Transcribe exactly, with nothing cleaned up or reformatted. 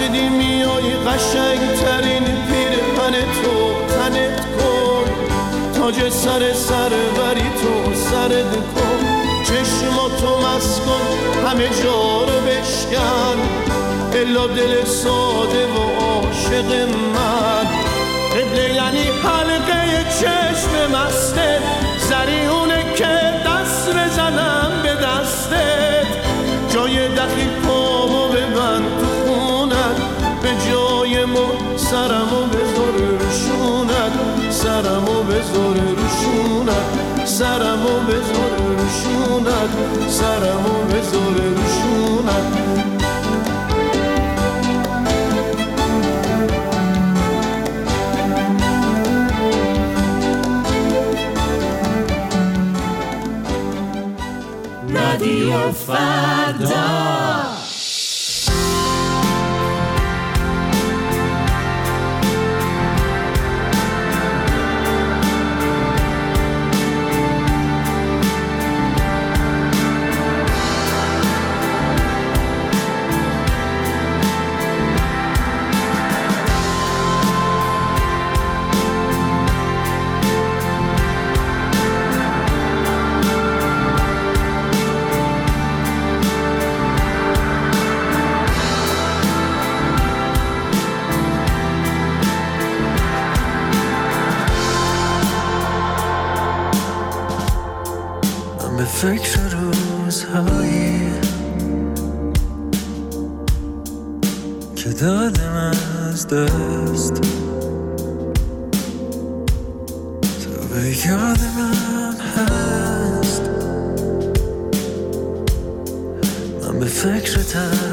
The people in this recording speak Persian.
بدی میای قشنگترین پیرهن تو تنت کن، تاج سر سروری تو سرت کن، چشماتو مست کن همه جا رو بشکن، الا دل ساده و عاشق من. قبله یعنی حلقه چشم مسته، زریونه که دست بزنم به دستت، جای دخیل پامو ببند تو خونت، به جای ما سرمو بذار روشونت، سرمو بذار روشونت، سرمو بذار روشونت، سرمو بذار روشونت. رادیو فردا. به فکر روزهایی که دادم از دست، تو به یاد من هست. من به فکر